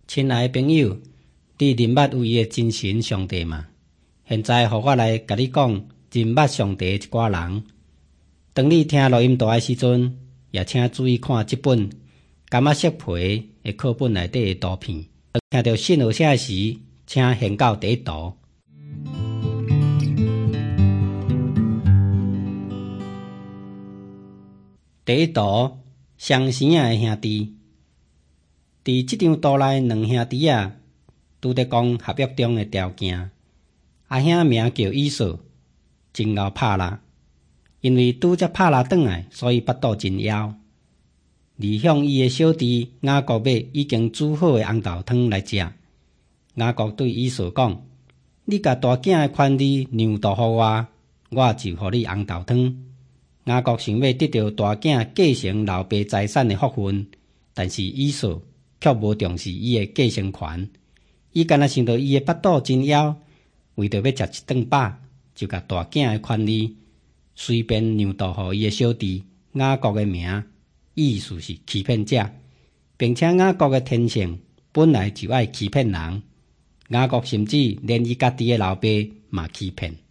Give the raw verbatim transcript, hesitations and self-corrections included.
亲爱的朋友，你认捌有伊的真神上帝吗？现在，互我来甲你讲认捌上帝的一寡人。当你听录音带的时阵，也请注意看这本柑仔色皮的课本内底的图片。听到信号声时，请掀到第一图。第一图，双生仔的兄弟。伫这张图内，两兄弟啊，拄在讲合约中的条件。阿兄名叫以扫，真敖拍拉，因为拄则拍拉转来，所以腹肚真枵。而向伊的小弟雅各买已经煮好的红豆汤来食。雅各对以扫讲：“你甲大囝的权利让渡互我，我就互你红豆汤。”雅各想要得到大囝继承老爸财产的福分，但是以扫却无重视伊的继承权。伊干那想到伊的腹肚真枵，为着要食一顿饱，就甲大囝的权利随便让渡互伊的小弟雅各的名，意思是欺骗者，并且雅各的天性本来就爱欺骗人。雅各甚至连伊家己的老爸嘛欺骗。